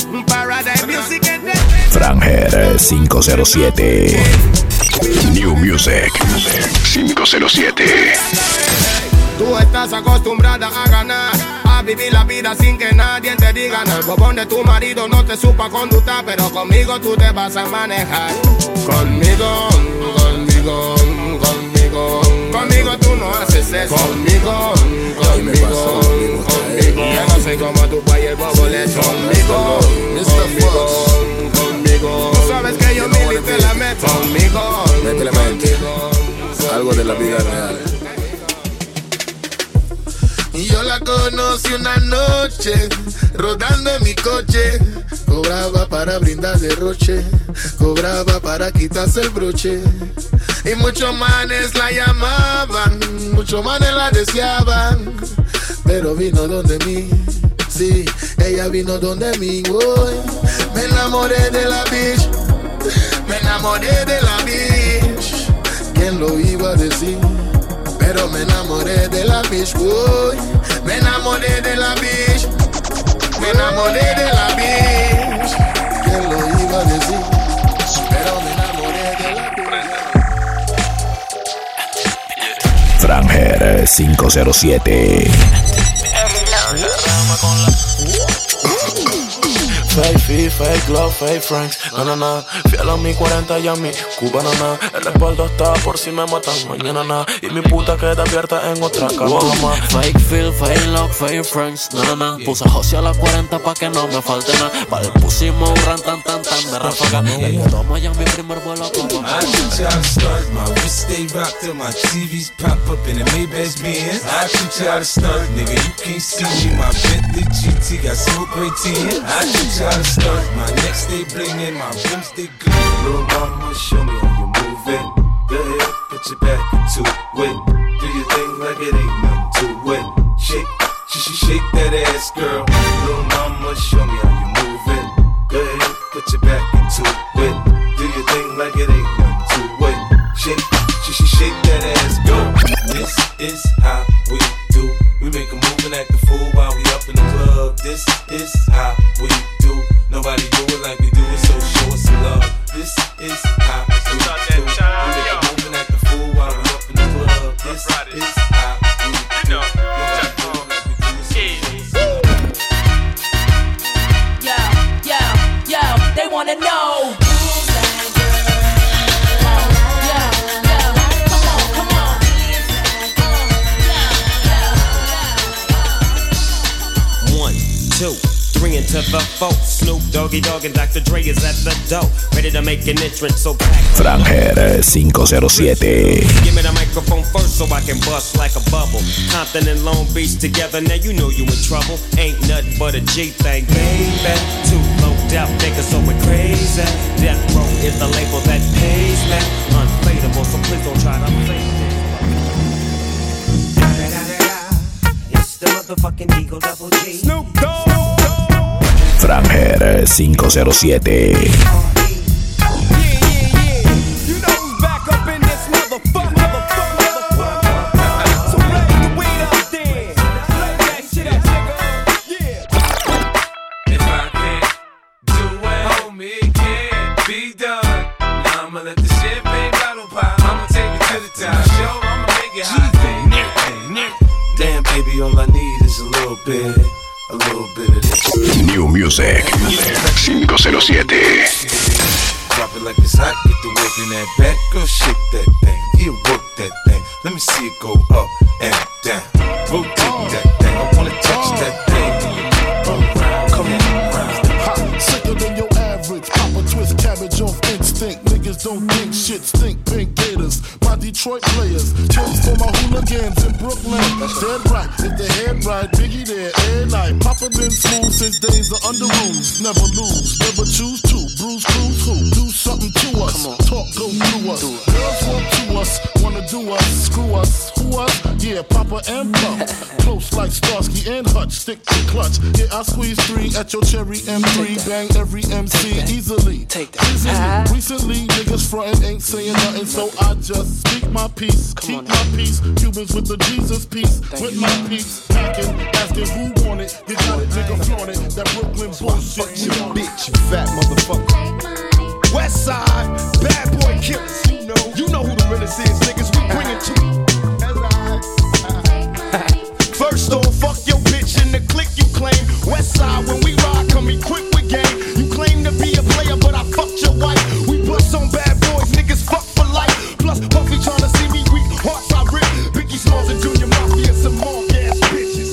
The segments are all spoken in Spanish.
Paradise Music and Franger 507. New Music 507. Tú estás acostumbrada a ganar, a vivir la vida sin que nadie te diga nada. El bobón de tu marido no te supo conductar, pero conmigo tú te vas a manejar. Conmigo tú no haces eso. Conmigo. Yo no soy como tu pa' y el bobo le echo. Conmigo. Tú sabes que yo mil y te la meto. Conmigo. Algo de la vida real. Y yo la conocí una noche, rodando en mi coche. Cobraba para brindar derroche, cobraba para quitarse el broche. Y muchos manes la llamaban, muchos manes la deseaban. Pero vino donde mí, sí, ella vino donde mí. Uy, me enamoré de la bitch, me enamoré de la bitch. ¿Quién lo iba a decir? Pero me enamoré de la bitch, uy. Me enamoré de la bitch, me enamoré de la bitch. ¿Quién lo iba a decir? Pero me enamoré de la bitch. Franger 507. Fake feet, fake glove, fake franks. No. Fiel a mi 40 y a mi cubana, na. El respaldo está por si me matan mañana, na. Y mi puta queda abierta en otra cama, mamá. Fake feel, fake love, fake friends. No. Puse a José a las 40 pa' que no me falte nada. Para el pusimos un ran tan de ráfaga. Y tomo ya mi primer vuelo como I teach you how to start, my wrist stay rocked till my TVs pop up in the Maybach Benz. I teach you how to start, nigga, you can't see me. My Bentley GT got so great tin. I teach you how to start, my neck stay blingin', my rims stay good. Little mama, show me how you move it. Go ahead, put your back into it. Do your thing like it ain't nothing to it. Shake that ass, girl. Little mama, show me how you move it. Go ahead, put your back into it. Do your thing like it ain't nothing to it. Shake that ass, girl. This is how we do. We make a move and act a fool while we up in the club. This is how we do. Nobody do it like we do it, so show us some love. This is how we do. We make a move and act a fool while we up in the club. This is how we do. Nobody do it like we do it, so show us some love. Yo, they wanna know. To the folk, Snoop Doggy Dogg and Dr. Dre is at the door, ready to make an entrance. So back Franger 507. Give me the microphone first so I can bust like a bubble. Compton and Long Beach together, now you know you in trouble. Ain't nothing but a G thing, baby. Too low death niggas so we're crazy. Death Row is the label that pays me. Unfadable, so please don't try to fake this. It's the motherfucking Eagle Double G. Snoop Dogg. Franger 507. New Music 507. Drop it like it's hot, get the work in that back. Girl, shake that thing, yeah, work that thing. Let me see it go up and down. Rotate that thing, I wanna touch that thing. Come on, sicker than your average. Pop a twist cabbage off instinct. Niggas don't think shit stink. Pink Gators, my Detroit players. Tips for my hooligans in Brooklyn. Dead right, if the head right, Biggie there, every night. Papa been smooth since days of under rules. Never lose, never choose to. bruise, cruise, who? Do something to us. Talk, go through us. Girls want to us, wanna do us, screw us, who us? Yeah, Papa and Pump. Close like Starsky and Hutch, stick to clutch. Yeah, I squeeze 3 at your cherry M3. Bang every MC easily. Take that. Recently, niggas frontin' ain't saying nothing, so I just speak my peace, keep my peace. Cubans with the Jesus peace, with my peace. Packing, asking who want it. You got it, nigga, flaunt it. That Brooklyn bullshit, we on it. Bitch, you fat motherfucker. West side, bad boy killers. You know who the realest is, niggas. We bring it to you. First off, fuck your bitch in the clique you claim. West side, when we ride, come equipped with game. You claim to be a player, but I fucked your wife. We bust on bad boys, niggas fuck for life. Plus, Puffy tryna see me weak, hearts I rip. Biggie Smalls and Junior Mafia, some more ass bitches.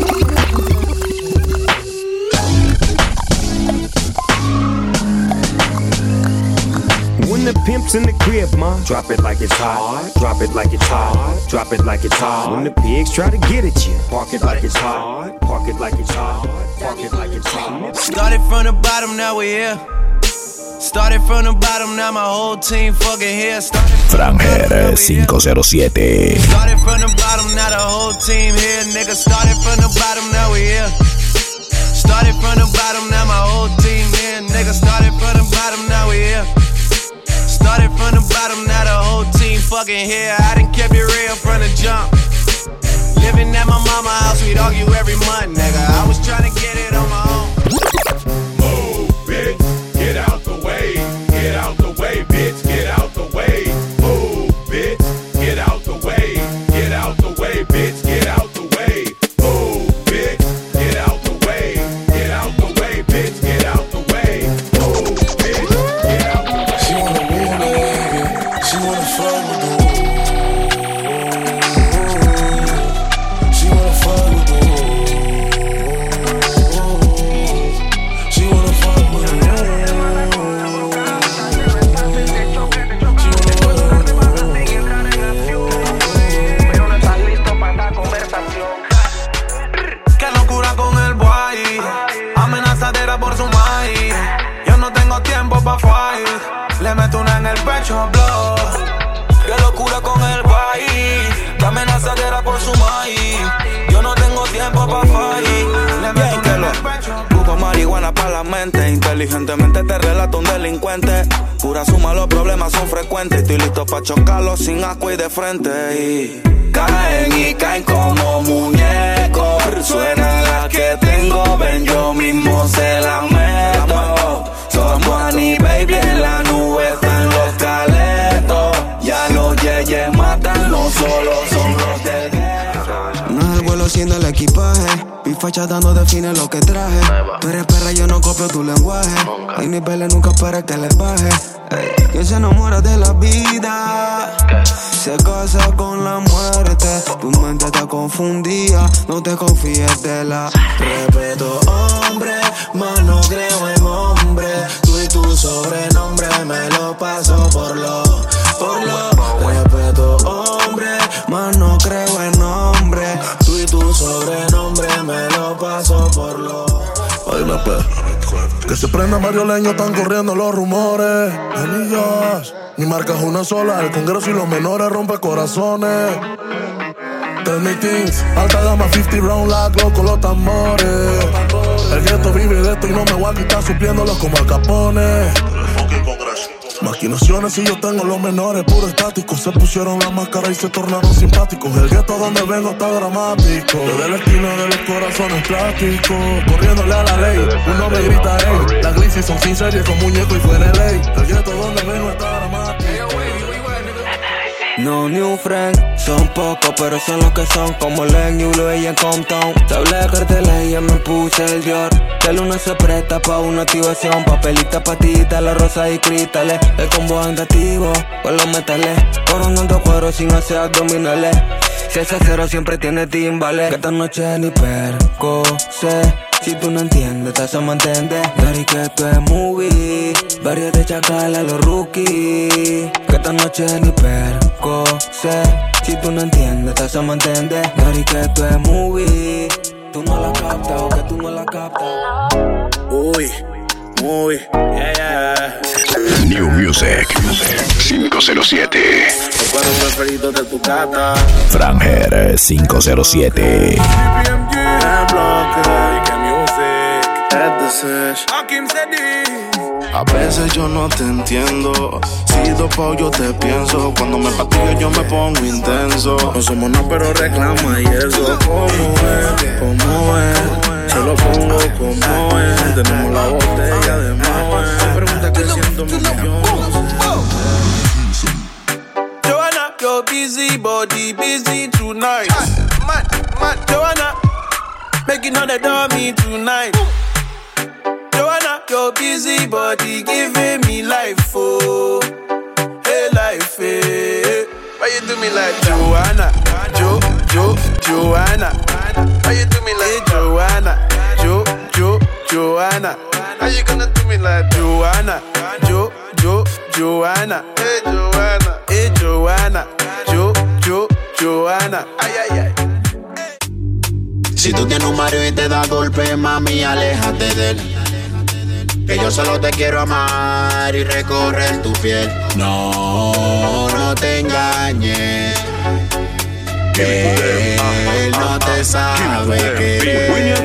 When the pimp's in the crib, ma, drop it like it's hot. Drop it like it's hot. Drop it like it's hot. When the pigs try to get at you, park it like it's hot. Park it like it's hot. Park it like it's hot. Started from the bottom, now we here. Started from the bottom, now my whole team fucking here. Franger 507. Started from the bottom, now the whole team here. Nigga, started from the bottom, now we here. Started from the bottom, now my whole team here. Nigga, started from the bottom, now we here. Started from the bottom, now the whole team fucking here. I done kept it real from the jump. Living at my mama's house, we'd argue every month, nigga. I was trying to get it on my own. Move, bitch, get out the way. Get out the way, bitch, get out the way. Move, bitch, get out the way. Get out the way, bitch, get out the way. Move, bitch, get out the way. Get out the way, bitch, get out the way. Move, bitch, get out the way. She wanna move, baby. She wanna fuck with the She wanna fuck with the She wanna fuck with the Qué locura con el boy. Amenazadera por su maíz. Yo no tengo tiempo pa' fight. Le meto una en el pecho, blow. Qué locura con el boy. Qué amenazadera por su maíz. Yo no tengo tiempo pa' fight. Le meto una en el pecho, blow. Busco marihuana pa' la mente. Inteligentemente te relato un delincuente. Pura suma, los problemas son frecuentes. Estoy listo pa' chocarlos sin asco y de frente. Y caen y caen como muñecos. Suena la que tengo, ven, yo mismo se la meto. Somos Annie, baby, en la nube están los caletos. Ya los yeyes matan, no solo son los del gueto. No es el vuelo siendo el equipaje. Mi facha dando define lo que traje. Tú eres perra, yo no copio tu lenguaje. Hay niveles, nunca espera que les baje. ¿Quién se enamora de la vida? Se casa con la muerte. Tu mente está confundida, no te confíes de la. Respeto hombre, más no creo en hombre. Tú y tu sobrenombre me lo paso por lo. Respeto hombre, más no creo en hombre. Tú y tu sobrenombre me lo paso por lo. Oíme, pues, que se prenda Mario Leño, están corriendo los rumores. Anillas, mi marca es una sola. El Congreso y los menores rompe corazones. Tell me things, alta gama 50 round like loco los tambores. El gueto vive de esto y no me voy a quitar supliéndolos como Al Capone. Maquinaciones y yo tengo los menores puro estáticos. Se pusieron la máscara y se tornaron simpáticos. El gueto donde vengo está dramático. Desde la esquina de los corazones plásticos, corriéndole a la ley, uno me grita ey. Las glisis son sin serie con muñeco y fuera de ley. El gueto donde vengo está dramático. No new friend, son pocos pero son los que son. Como Len, Yulo y en Compton. Te hablé de carteles y ya me puse el Dior. Que el uno se presta pa' una activación. Papelita, patita, la rosa y cristales. El combo andativo con los metales. Coronando cuero sin hacer abdominales. Si ese cero siempre tiene timbales. Que esta noche ni perco sé. Si tú no entiendes, te se mantente. Dari que esto es movie. Varios de chacal a los rookies. Que esta noche ni perco sé. Si tú no entiendes, te se mantente. Dari que esto es movie. Tú no la captas o que tú no la captas. Uy, movie. Yeah. New Music 507. Recuerdo preferido de tu gata. Franger 507. A veces yo no te entiendo. Si dopo yo te pienso. Cuando me patillo yo me pongo intenso. No somos nada pero reclama y eso. ¿Cómo es? ¿Cómo es? Se lo pongo como es. Tenemos la botella de Moe. Pregunta que siento millones. Joanna, your busy body busy tonight. Joanna, making all the dummy tonight. Joanna, your busy body giving me life, oh, hey life, hey. Why you do me like Joanna, Joanna? Why you do me like Joanna, Joanna? How you gonna do me like Joanna, Joanna? Hey Joanna, Joanna? Ay, ay, ay. Si tú tienes un marido y te da golpe, mami, aléjate de él. Que yo solo te quiero amar y recorrer tu piel. No, no te engañes. Que él no te sabe querer.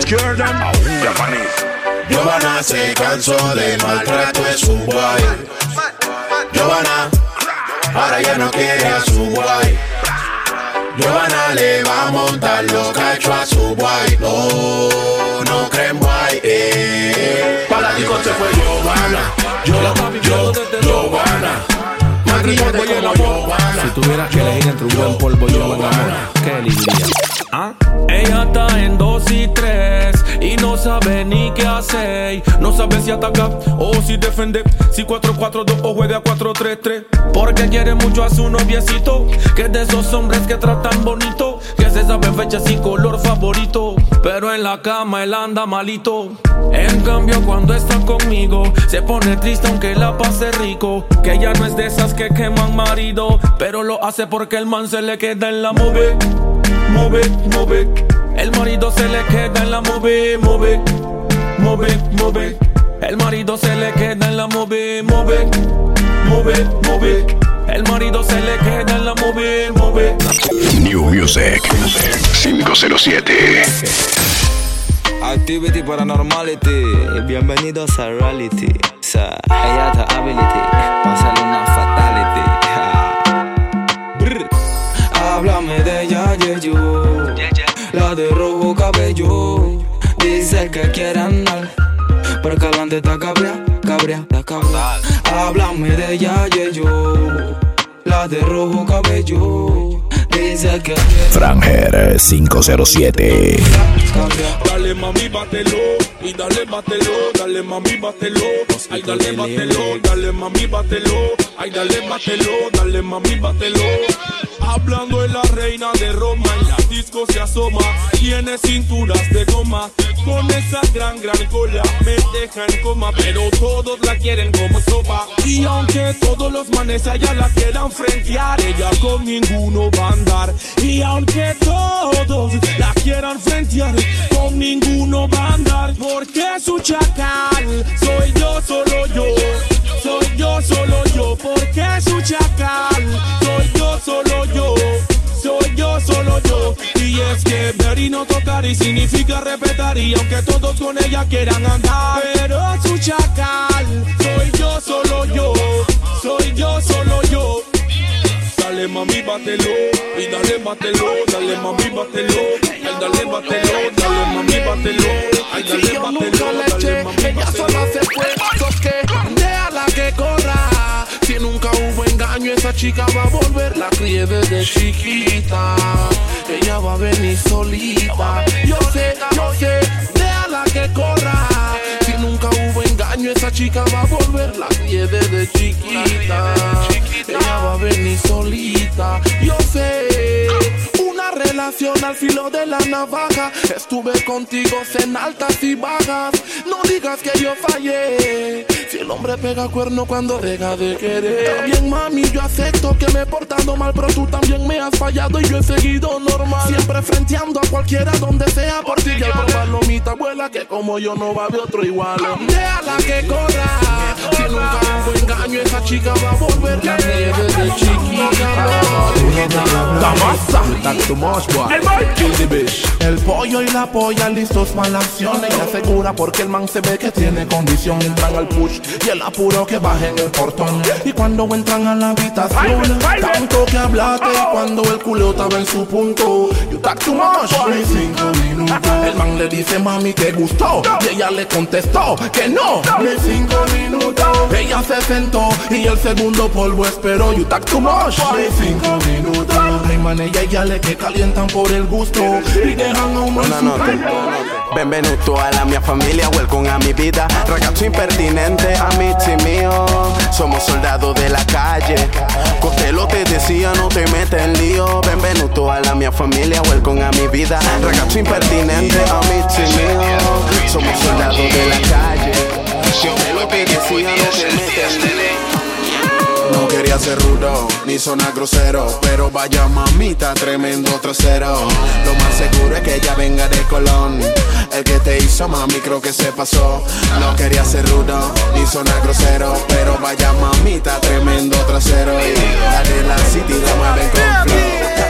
Joanna se cansó del maltrato de su guay. Joanna ahora ya no quiere a su guay. Joanna le va a montar los cachos a su guay. No, no creen guay. Para la disco se fue Joanna. Joanna. Si tuvieras que elegir entre un buen polvo y un buen amor, ¿qué elegirías? ¿Ah? Ella está en 2 y 3 y no sabe ni qué hacer. No sabe si ataca o si defende, si 4-4-2 o juega 4-3-3. Porque quiere mucho a su noviecito, que es de esos hombres que tratan bonito, que se sabe fechas y color favorito, pero en la cama él anda malito. En cambio cuando está conmigo se pone triste aunque la pase rico. Que ella no es de esas que queman marido, pero lo hace porque el man se le queda en la move. El marido se le queda en la move. El marido se le queda en la move. El marido se le queda en la move. New Music 507. Activity Paranormality. Bienvenidos a Reality. Ella está Ability. Pásale una Fatality. Háblame de ella, yo. La de rojo cabello. Dice que quiere andar, pero que adelante está cabrea. Háblame de ella, yo. La de rojo cabello. Dice que quiere Franger 507. Dale mami, bátelo. Y dale mami, bátelo. Ay, dale mami, bátelo. Ay, dale mami, bátelo. Hablando de la reina de Roma, en la disco se asoma. Tiene cinturas de goma, con esa gran cola me deja en coma. Pero todos la quieren como sopa. Y aunque todos los manes allá la quieran frentear, ella con ninguno va a andar. Y aunque todos la quieran frentear, con ninguno va a andar. Porque su chacal soy yo, solo yo. Soy yo, solo yo. Porque su chacal soy yo, solo yo. Soy yo, solo yo. Y es que ver y no tocar y significa respetar. Y aunque todos con ella quieran andar, pero su chacal soy yo, solo yo. Soy yo, solo yo. Dale mami, bátelo. Y dale mami, bátelo. Ay, dale mami, bátelo. Ay, dale mami, ella sola se fue, sos que déjala que corra. Si nunca hubo engaño, esa chica va a volver. La crié desde chiquita, ella va a venir solita. Yo sé, déjala que corra. Si nunca hubo engaño, esa chica va a volver. La crié desde chiquita, ella va a venir solita. Yo sé. Una relación al filo de la navaja. Estuve contigo en altas y bajas. No digas que yo fallé. Si el hombre pega cuerno cuando deja de querer. También mami, yo acepto que me he portado mal, pero tú también me has fallado y yo he seguido normal. Siempre frenteando a cualquiera donde sea por ti. Y al probar lomita abuela que como yo no va a haber otro igual. Déjala que corra. Si nunca hubo engaño, esa chica va a volver la nieve de chiquita. La masa. El pollo y la polla listos para la acción. Ella asegura porque el man se ve que tiene condición. Entran al push y el apuro que baje en el portón. Y cuando entran a la habitación, tanto que hablaste cuando el culo estaba en su punto. You talk too much. 5 minutos. El man le dice mami que gustó y ella le contestó que no. 5 minutos. Ella se sentó y el segundo polvo esperó. You talk too much. 5 minutos. Hay man y ella le que calientan por el gusto y dejan a uno en su Benvenuto a la mia familia, welcome a mi vida. Ragazzo impertinente, amici mío. Somos soldados de la calle. Costello te decía, no te metes en lío. Benvenuto a la mia familia, welcome a mi vida. Ragazzo impertinente, amici mío. Somos soldados de la calle. Costello te decía, no te metes en lío. No quería ser rudo, ni sonar grosero, pero vaya mamita, tremendo trasero. Lo más seguro es que ella venga de Colón. El que te hizo mami creo que se pasó. No quería ser rudo, ni sonar grosero, pero vaya mamita, tremendo trasero. Y la de la city la mueven con flow.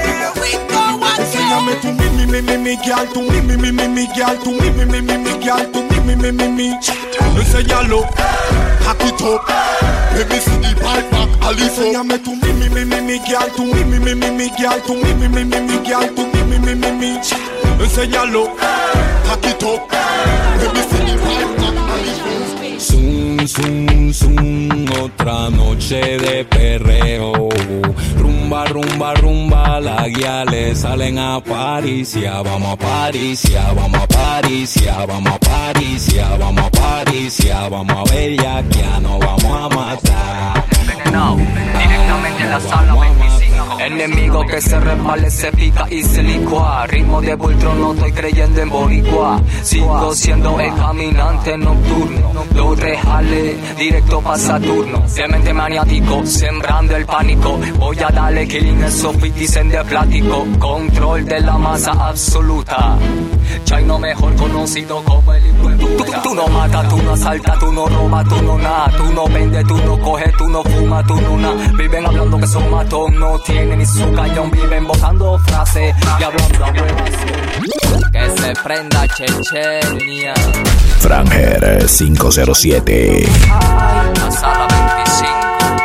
Enséñame tu mi, girl, tu mi, girl, tu mi, girl, tu mi. Enséñalo, hack it up. Baby, see the pipe back, Alice. Enséñame tu mi, girl, tu mi, girl, tu mi, girl, tu mi. Enséñalo, hack it up. Baby, see the pipe back, Alice. Zum, zum, zum, otra noche de perreo. Rumba, rumba, rumba, las guiales salen a Parisia. Vamos a Parisia, vamos a Parisia, vamos a Parisia, vamos a Parisia, vamos a ver ya que ya nos vamos a matar. Directamente en la sala 25. Enemigo que se resbale, se pica y se licua. Ritmo de Voltron, no estoy creyendo en boricua. Sigo siendo el caminante nocturno. Los rejales, directo pa' Saturno. Demente maniático, sembrando el pánico. Voy a darle killing esos dicen de plático. Control de la masa absoluta. Chaino mejor conocido como el hijo de puta. Tú no matas, tú no asaltas, tú no robas, tú no nada. Tú no vendes, tú no coges, tú no fumas, tú no nada. Viven hablando que son matón, no tienen ni su cañón. Viven botando frases y hablando a huevas. Que se prenda Chechenia. Franger 507. La sala 25.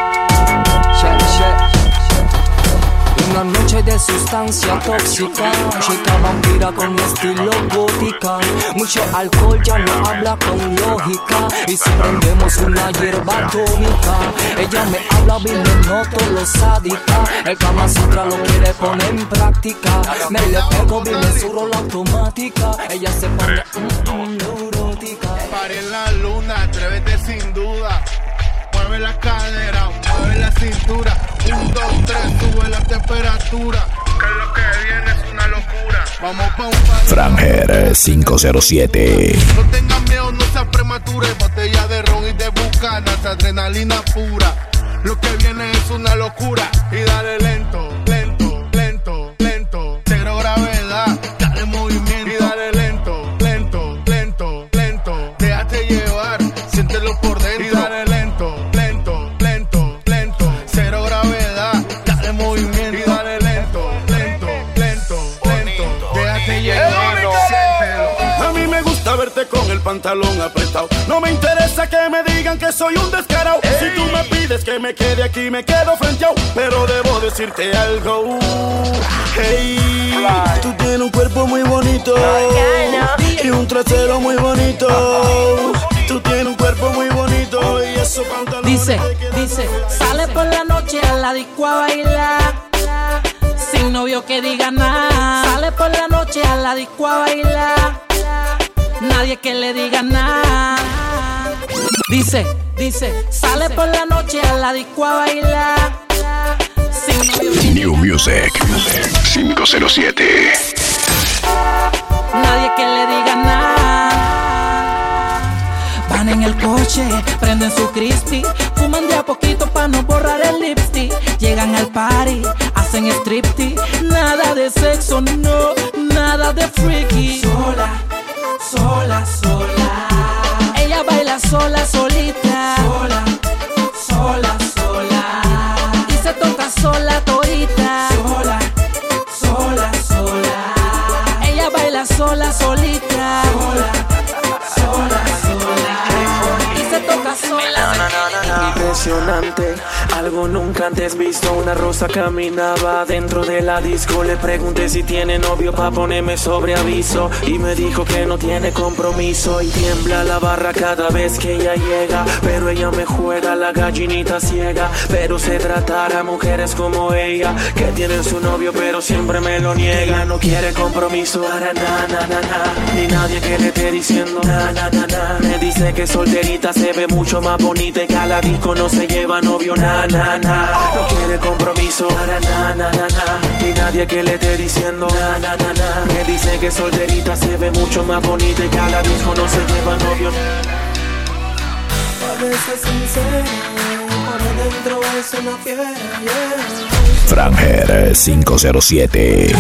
Una noche de sustancia tóxica, chica vampira con mi estilo gótica. Mucho alcohol ya no habla con lógica. Y si prendemos una hierba atómica, ella me habla bien, me noto lo sádica. El Kama Sutra lo quiere poner en práctica. Me le pego bien, me surro la automática. Ella se pone neurótica. Pare en la luna, atrévete sin duda. Mueve la cadera, mueve la cintura. 1, 2, 3, sube la temperatura. Que lo que viene es una locura. Vamos pa' un par. Franger 507. No tengas miedo, no seas prematura. Botella de ron y de Bucanas, adrenalina pura. Lo que viene es una locura. Y dale lento, lento, lento, lento. Cero gravedad, dale movimiento. Y dale lento, lento, lento, lento. Déjate llevar, siéntelo por dentro. Y dale lento, lento, lento, lento. Cero gravedad, dale movimiento. Y dale lento, lento, lento, lento. Déjate llevar, siéntelo. A mí me gusta verte con el pantalón apretado. No me interesa que me digan que soy un descarado. Si tú me pides que me quede aquí, me quedo frenteado. Pero debo decirte algo. Hey, tú tienes un cuerpo muy bonito y un trasero muy bonito. Tú tienes un cuerpo muy bonito y esos pantalones. Dice, sale por la noche a la disco a bailar. Sin novio que diga nada. Sale por la noche a la disco a bailar. Nadie que le diga nada. Dice, sale por la noche a la disco a bailar. Sin novio que New Music 507. Nadie que le diga nada. Van en el coche, prenden su crispy, fuman de a poquito pa' no borrar el lipstick. Llegan al party, hacen striptease. Nada de sexo, no, nada de freaky. Sola, sola, sola. Ella baila sola, solita. Sola, sola, sola. Y se toca sola, todita. Sola, sola, sola. Ella baila sola, solita. Sola, sola, sola. Y se toca sola. Impresionante, algo nunca antes visto. Una rosa caminaba dentro de la disco. Le pregunté si tiene novio pa' ponerme sobre aviso y me dijo que no tiene compromiso. Y tiembla la barra cada vez que ella llega, pero ella me juega la gallinita ciega. Pero se tratará a mujeres como ella, que tienen su novio pero siempre me lo niega. Ella no quiere compromiso para ni nadie que le esté diciendo Me dice que solterita se ve mucho más bonita y que a la disco no se lleva novio, no quiere compromiso para ni nadie que le esté diciendo Me dice que solterita se ve mucho más bonita y que a la disco no se lleva novio. Parece sincero, por adentro es una fiera, Franger 507.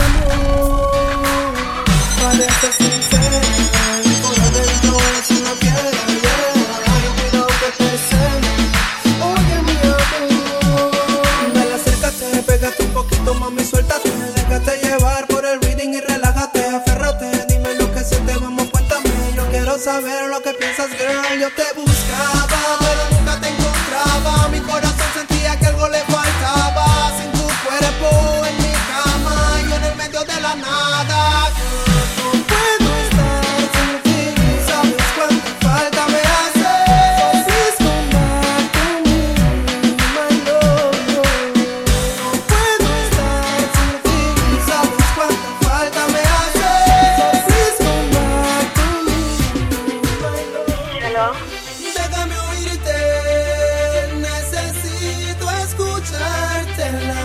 Parece sincero, por adentro es una fiera, ay, cuidado que te cena. Oye, mi amor, dale, acércate, pégate un poquito, mami, suéltate. Déjate llevar por el reading y relájate, aférrate. Dime lo que sientes, vamos, cuéntame. Yo quiero saber lo que piensas, girl. Yo te buscaba, pero nunca te encontraba. Mi corazón sentía que algo le faltaba. Sin tu cuerpo en mi cama, yo en el medio de la nada. No puedo estar sin ti, sabes cuánta falta me hace. Please come back to me, my love. No puedo estar sin ti, sabes cuánta falta me hace. Please come back to me, my love. Hello. Déjame oírte, necesito escucharte la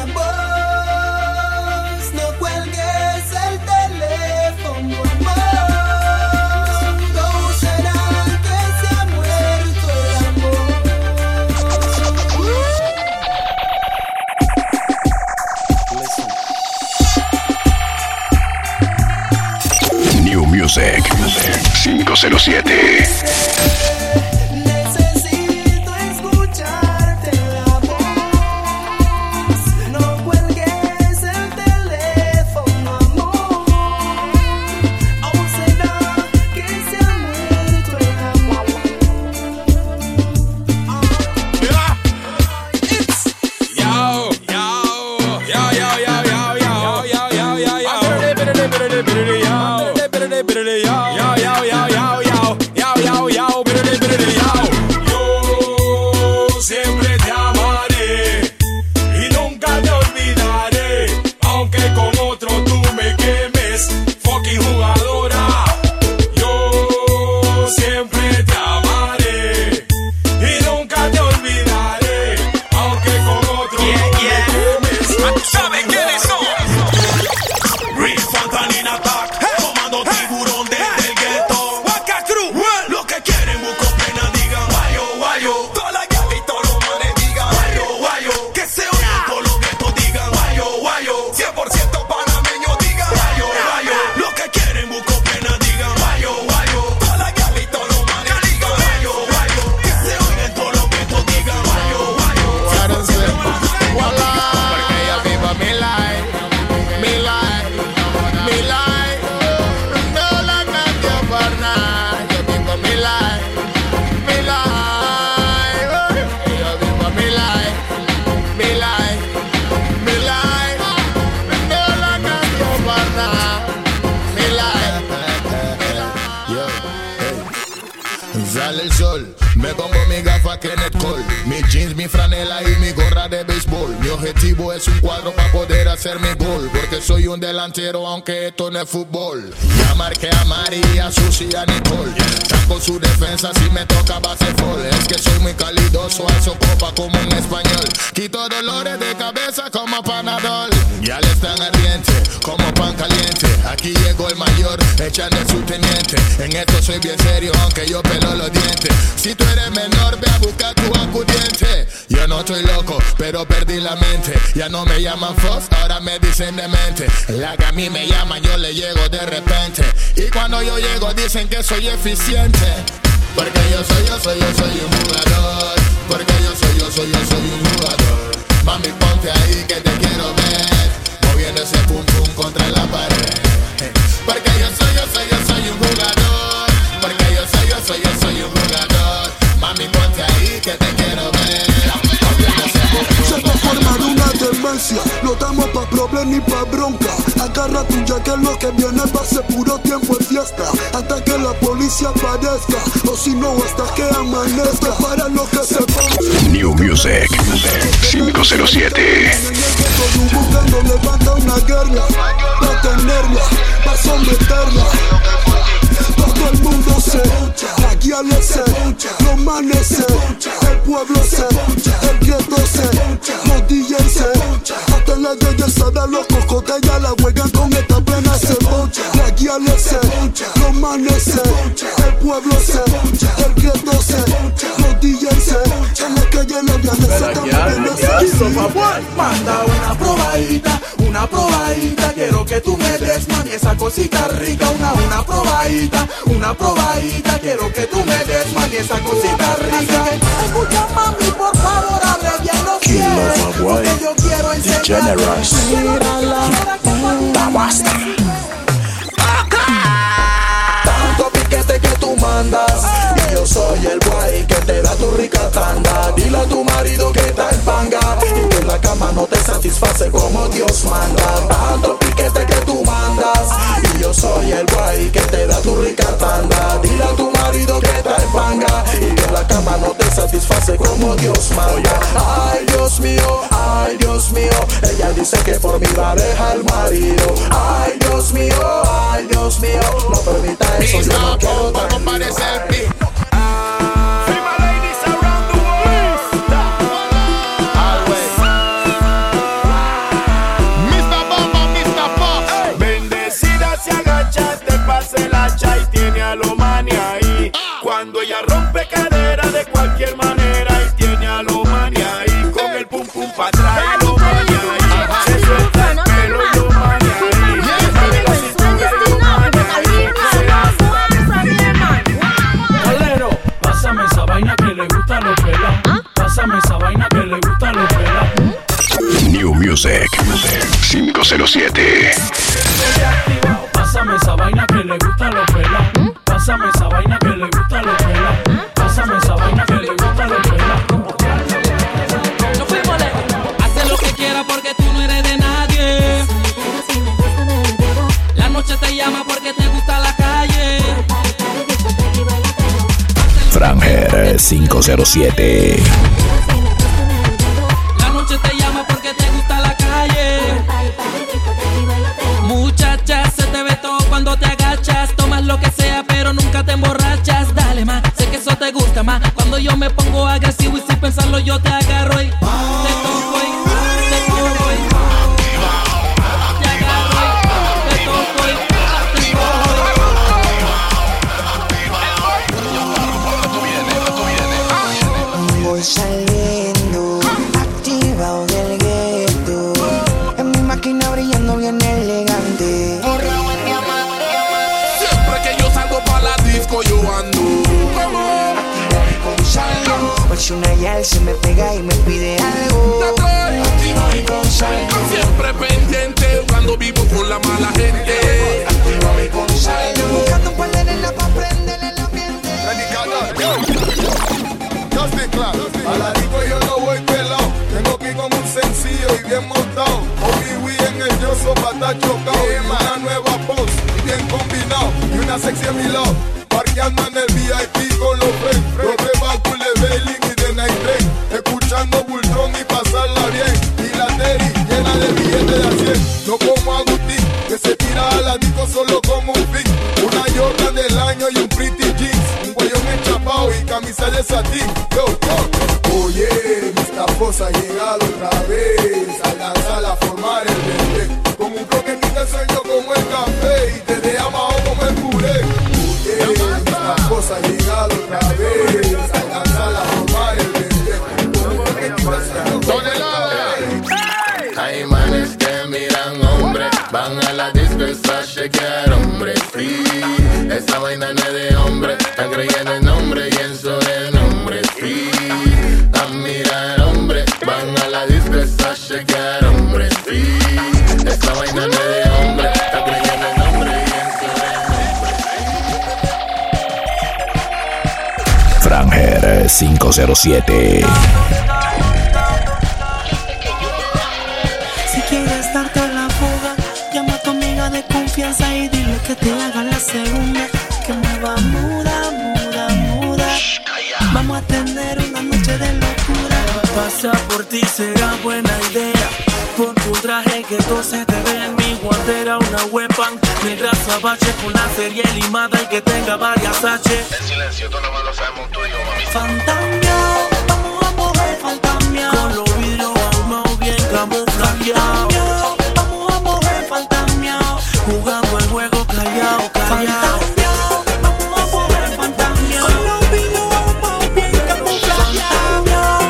voz. No cuelgues el teléfono, amor. No será que se ha muerto el amor. New Music 507. Necesito escucharte la voz. No sol. Me pongo mi gafa Kenneth Cole, mis jeans, mi franela y mi gorra de béisbol. Mi objetivo es un cuadro para poder hacer mi gol, porque soy un delantero aunque esto no es fútbol. Ya marqué a Mari, a Susi y a Nicole. Saco su defensa si me toca baseball. Es que soy muy calidoso, alzo copa como un español. Quito dolores de cabeza como Panadol. Ya le están ardiente como pan caliente. Aquí llegó el mayor, echando su teniente. En esto soy bien serio, aunque yo pelo los dientes. Si tú eres menor, ve a buscar tu acudiente. Yo no estoy loco, pero perdí la mente. Ya no me llaman Fox, ahora me dicen demente. La que a mí me llaman, yo le llego de repente. Y cuando yo llego, dicen que soy eficiente. Porque yo soy un jugador. Porque yo soy un jugador. Mami, ponte ahí que te quiero ver, moviendo ese pum pum contra la pared. Porque yo soy un jugador. Porque yo soy un jugador. Mami, ponte ahí que te quiero ver, moviendo ese pum pum. Se va a formar una demencia, no estamos pa' problemas ni pa' bronca. Agarra tu ya que lo que viene va a ser puro tiempo de fiesta. Hasta que la policía aparezca, o si no hasta que amanezca. Para lo que se ponga. New Music 507. Buscando levanta una guerra, pa' tenerla, pa' someterla. Todo el mundo se, la guía le se, los manes se, el pueblo se, el gueto se, los DJs se. Hasta la yeyesada, los cocotes ya la juegan con esta plena cebolla. La guía le se, los manes se, el pueblo se, el gueto se, los DJs se. En la calle la guía le se también. Manda una probadita, quiero que tú me des, mami, esa cosita rica. Una probadita, quiero que tú me des, mami, esa cosita rica. Escucha, mami, por favor, abre bien los pies, porque yo quiero enseñarte. Tanto piquete que tú mandas, y yo soy el guay que te da tu rica tanda. Dile a tu marido que está en panga, y que en la cama no te satisface como Dios manda. Tanto piquete que tú mandas, y yo soy el guay que te da tu rica tanda. Dile a tu marido que está en panga, y que en la cama no te satisface como Dios manda. Ay Dios mío, ella dice que por mí va a dejar al marido. Ay Dios mío, no permita eso, yo no quiero tan. Y tiene a lo mani ahí. Cuando ella rompe cadera de cualquier manera, y tiene a lo mani ahí. Con el pum pum pa' atrás y lo mani ahí. Se suelta el pelo y lo mani ahí. Mueve la cintura y lo mani ahí. Bolero, pásame esa vaina que le gusta a los pelados. Pásame esa vaina que le gusta a los pelados. New Music 507. Pásame esa vaina que le gusta a los pelados. Pásame esa vaina que le gusta a los pelados. Pásame esa vaina que le gusta a los pelados. No fuimos lejos. Haz lo que quieras porque tú no eres de nadie. La noche te llama porque te gusta la calle. Franger 507. La noche te llama porque te gusta la calle. Muchacha, se te ve todo cuando te agachas. Tomas lo que sea, pero nunca te emborrachas. Dale más, sé que eso te gusta más. Cuando yo me pongo agresivo y sin pensarlo yo te agarro y te toco y te toco y te agarro y te toco y te toco. Voy saliendo, activado del gueto. En mi máquina brillando bien elegante. Siempre que yo salgo pa' la disco yo ando. Por si una yal se me pega y me pide algo. Activa y con saldo. Siempre pendiente cuando vivo con la mala gente. Activa y con saldo. Buscando un par de nena pa' prender el ambiente. A la disco yo no voy pelado. Tengo que ir con un sencillo y bien montado. Obi-Wi en el yoso pa' estar chocado. Y una nueva pose y bien combinado. Y una sexy a mi lado. Parqueando en el VIP con los friends. eso a ti. Yo, yo. Oye, esta esposa ha llegado otra vez a la sala a formar el bebé. Como un croquetito soy yo como el café y te deja abajo como el puré. Oye, esta esposa ha llegado otra vez a la sala a formar el bebé. Como un croquetito soy yo como el café. Hay manes que miran hombres, van a la disco a chequear hombres. Sí, esa vaina no es de hombre, están creyendo en hombre y en sobrenombre. Sí, a mirar hombres, van a la disco a chequear hombres. Sí, esa vaina no es de hombre, están creyendo en hombre y en sobrenombre. Franger 507. Quieres darte la fuga, llama a tu amiga de confianza y dile que te haga la segunda. Que mueva muda, muda, muda. Vamos a tener una noche de locura. Pasar por ti será buena idea. Pon tu traje que todo se te vea en mi guantera. Una weapon negra sabache con la serie limada y que tenga varias H. En silencio, todo lo malo sabemos tú y yo, mami. Fantamio, vamos a mover fantamio. Con los vidrios ahumados bien camuflajeados. Vamos a mover fantamio. Jugando el juego callado, callado. Vamos a mover fantamio. Con los vidrios ahumados bien camuflajeados.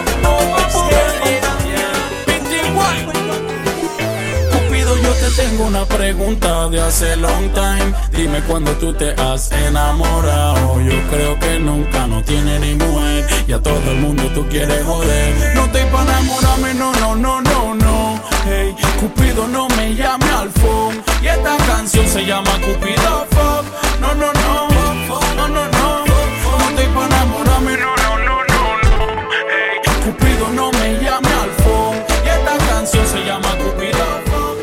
Cupido, yo te tengo una pregunta de hace long time. Dime cuándo tú te has enamorado. Yo creo que nunca, no tiene ni mujer. Y a todo el mundo tú quieres joder. No estoy para enamorarme, no, no, no, no, no. Hey, Cupido, no me llame al phone. Y esta canción se llama Cupido Fuck. No, no, no, no, no, no. No estoy para enamorarme, no, no, no, no, no. Hey, Cupido, no me llame al phone. Y esta canción se llama Cupido Fuck.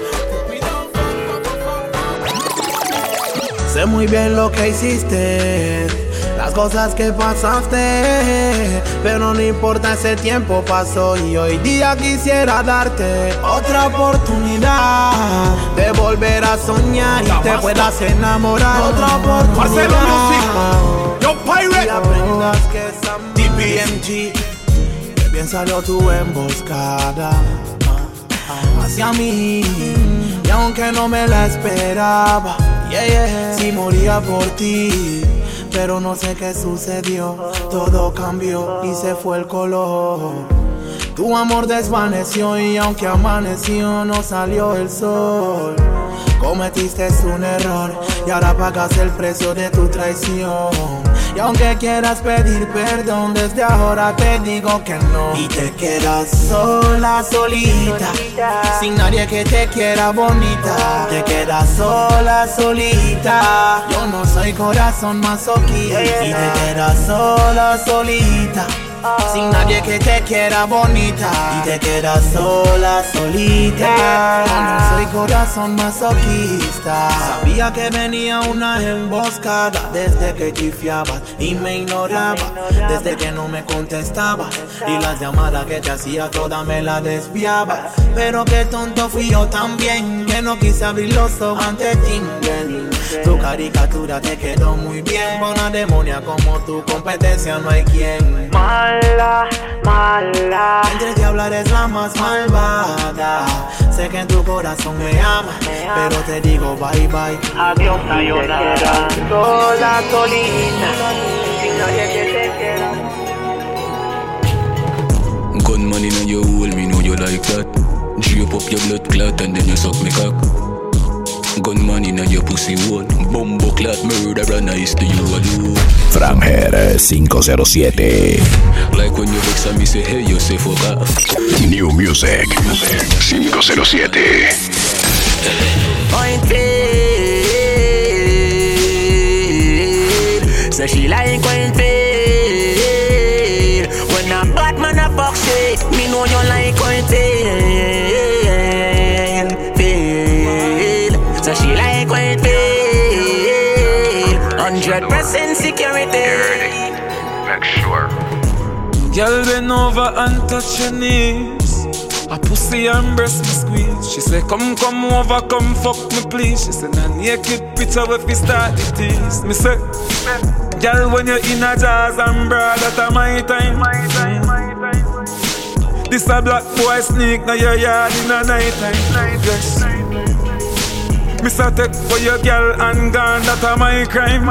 Sé muy bien lo que hiciste, las cosas que pasaste, pero no importa, ese tiempo pasó y hoy día quisiera darte otra oportunidad de volver a soñar y te puedas enamorar. Otra oportunidad. Yo Pirate. Y aprendas que es DPMG, que bien salió tu emboscada hacia mí, y aunque no me la esperaba, sí moría por ti. Pero no sé qué sucedió, todo cambió y se fue el color. Tu amor desvaneció y aunque amaneció no salió el sol. Cometiste un error y ahora pagas el precio de tu traición. Y aunque quieras pedir perdón, desde ahora te digo que no. Y te quedas sola, solita, sin nadie que te quiera bonita. Te quedas sola, solita, yo no soy corazón masoquista. Y te quedas sola, solita, sin nadie que te quiera bonita. Y te quedas sola, solita, yo no soy corazón masoquista. Sabía que venía una emboscada desde que chifiabas y me ignoraba, desde que no me contestaba y las llamadas que te hacía todas me las desviaba. Pero qué tonto fui yo también, que no quise abrir los ojos ante Tinder. Tu caricatura te quedó muy bien, buena demonia como tu competencia no hay quien. Mala, mala, entre diablas eres la más malvada. Sé que en tu corazón me amas, pero te digo bye bye. Adiós, sayonara. Sola, solita, sin nadie que te quiera. Gunman in your hole, me know you like that. Drape up your blood clot and then you suck me cock. Gunman in your pussy hole, bumbo clot murderer, nice to you alone. Franger 507. Like when you vex me say hey, you say fuck off. New Music 507. So she like when feel. When a bad man a fuck shit, me know you like when feel. So she like when feel. 100% security. Make sure. Girl bend over and touch your knees. A pussy and breast me squeeze. She say come over, come fuck me please. She say na naked picture if we start the tease. Me say Girl, when you're in a jazz and broad, that's my time. This a black boy sneak now your yard in a night time. Yes. Mr. Take for your girl and gone, that's my crime.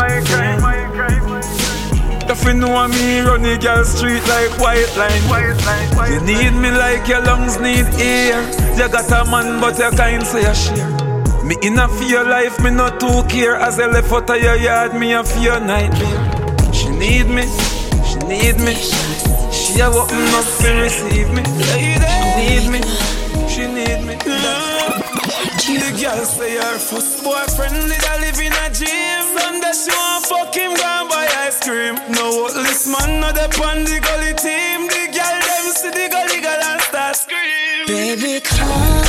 If you know me, run the girl street like white line. You need me like your lungs need air. You got a man but you kind so you share. Me in a fear life, me not too care. As I left out of your yard, me a fear nightmare. She need me, she need me. She a open up to receive me. She need me, she need me. The girl say her first boyfriend did a live in a gym. Someday she want fuck him, go and buy ice cream. No this man not the on the gully team. The girl them see the gully girl and start scream. Baby come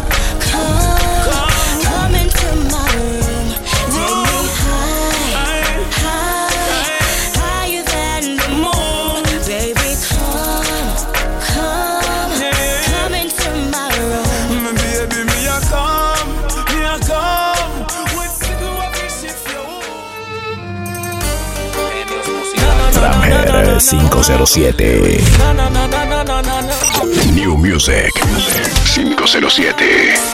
into my room. Take me higher than the moon. Baby come into my room. Baby me a come with single shift Framher 507. New Music 507.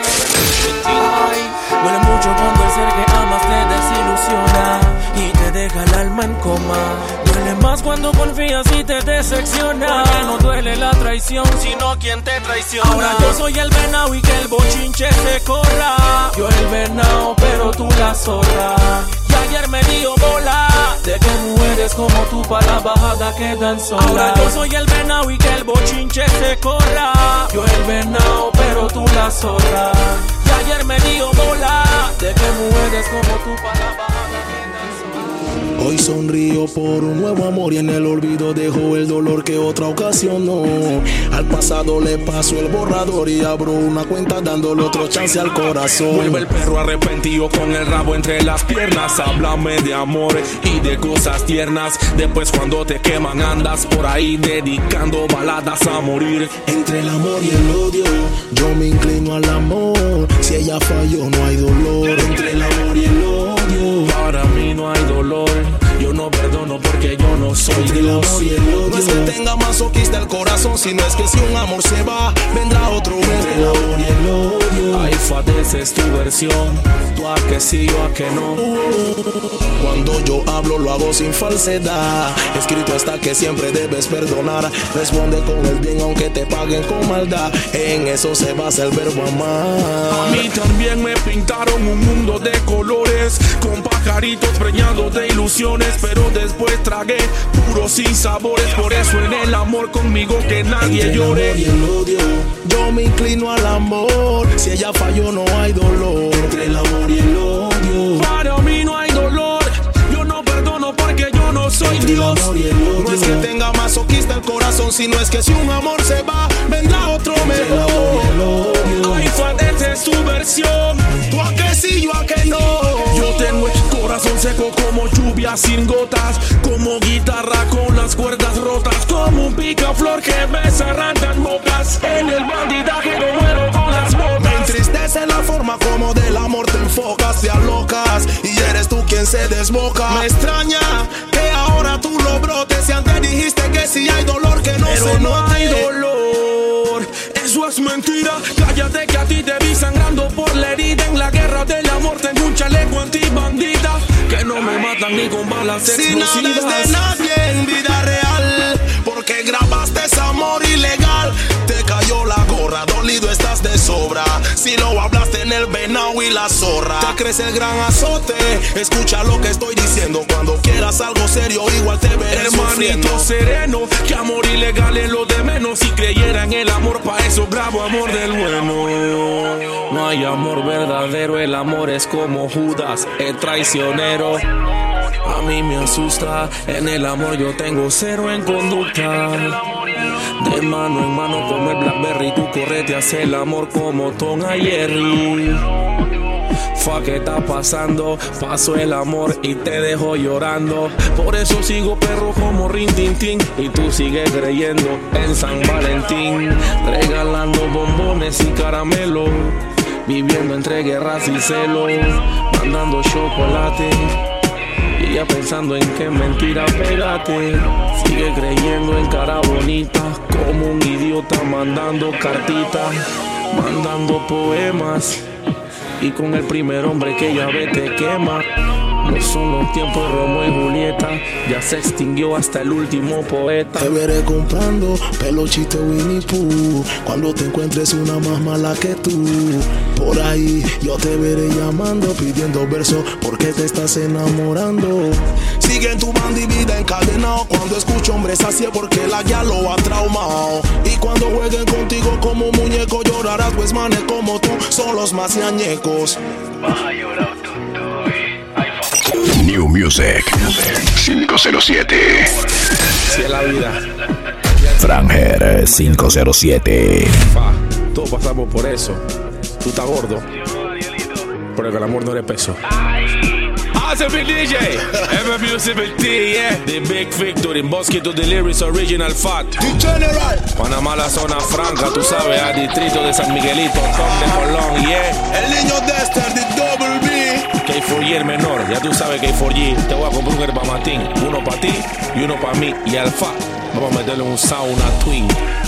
Duele mucho cuando el ser que amas te desilusiona y te deja el alma en coma. Duele más cuando confías y te decepciona. Porque no duele la traición, sino quien te traiciona. Ahora yo soy el venado y que el bochinche se corra. Yo el venado, pero tú la zorra. Y ayer me dio bola de que mujeres como tú para la bajada quedan solas. Ahora yo soy el venado y que el bochinche se corra. Yo el venado, pero tú la zorra. Y ayer me dio bola de que mujeres como tú para la bajada quedan solas. Hoy sonrío por un nuevo amor y en el olvido dejo el dolor que otra ocasionó. Al pasado le paso el borrador y abro una cuenta dándole otro chance al corazón. Vuelve el perro arrepentido con el rabo entre las piernas. Háblame de amor y de cosas tiernas. Después cuando te queman andas por ahí dedicando baladas a morir. Entre el amor y el odio yo me inclino al amor. Si ella falló no hay dolor. Entre el amor y el odio para mí no hay dolor. Yo no perdono porque yo no soy Dios. No es que tenga masoquista el corazón, sino es que si un amor se va, vendrá otro nuevo. El amor y el odio. Ahí fadeces tu versión. Tú a que sí, yo a que no. Cuando yo hablo lo hago sin falsedad. Escrito está que siempre debes perdonar. Responde con el bien aunque te paguen con maldad. En eso se basa el verbo amar. A mí también me pintaron un mundo de colores, con pajaritos preñados de ilusiones. Pero después tragué puro sin sabores. Por eso en el amor conmigo que nadie llore. Entre el amor y el odio yo me inclino al amor. Si ella falló no hay dolor. Entre el amor y el odio para mí no hay dolor. Yo no perdono porque yo no soy Dios. No es que tenga masoquista el corazón, sino es que si un amor se va, vendrá otro mejor. Ay, fadeces tu versión. Tú a que sí, yo a que no. Yo tengo el corazón seco como lluvia sin gotas, como guitarra con las cuerdas rotas, como un picaflor que me se arrancan bocas. En el bandidaje no muero con las botas. Me entristece la forma como del amor te enfocas, te alocas y eres tú quien se desboca. Me extraña que ahora tú lo brotes. Si antes dijiste que si hay dolor que no pero se no note. Hay dolor, eso es mentira. Cállate que a ti te vi sangrando por la herida. En la guerra del amor tengo un chaleco antibandida que no me matan ni con balas explosivas. Si nada es de nadie en vida real, porque grabaste ese amor ilegal. Te cayó la gorra, dolido estás de sobra. Si lo hablaste en el venado y la zorra, te crece el gran azote. Escucha lo que estoy diciendo. Cuando quieras algo serio igual te veré hermanito sufriendo. sereno, que amor ilegal es lo de menos. Si creyera en el amor, pa' eso grabo amor del bueno. No hay amor verdadero, el amor es como Judas, es traicionero. A mí me asusta, en el amor yo tengo cero en conducta. De mano en mano como el Blackberry, tú correte, hace el amor como Tom a Jerry. Fa, ¿qué está pasando? Paso el amor y te dejo llorando. Por eso sigo perro como Rin Tin Tin. Y tú sigues creyendo en San Valentín, regalando bombones y caramelo, viviendo entre guerras y celos, mandando chocolate y Sigue pensando en qué mentira pégate. Sigue creyendo en cara bonita. Como un idiota mandando cartitas, mandando poemas. Y con el primer hombre que ya ve te quema. No son los tiempos de Romeo y Julieta. Ya se extinguió hasta el último poeta. Te veré comprando peluchito Winnie Pooh cuando te encuentres una más mala que tú. Por ahí yo te veré llamando, pidiendo versos porque te estás enamorando. Sigue en tu banda y vida encadenado. Cuando escucho hombres así es porque la guía lo ha traumado. Y cuando jueguen contigo como muñeco llorarás, pues manes como tú son los más ñañecos. New Music 507. Si es la vida. Franger 507. Todos pasamos por eso. Tú estás gordo, pero que el amor no le peso. Awesome DJ, M Music Big T, yeah. The Big Victory, Bosque to the lyrics original fat. The General. Panamá la zona franca, tú sabes, al distrito de San Miguelito, Tom de Colón, yeah. El niño Dexter, the Double B. K4G el menor, ya tú sabes K4G. Te voy a comprar un herbamatín, uno para ti y uno para mí. Y Alfa, vamos a meterle un sauna twin.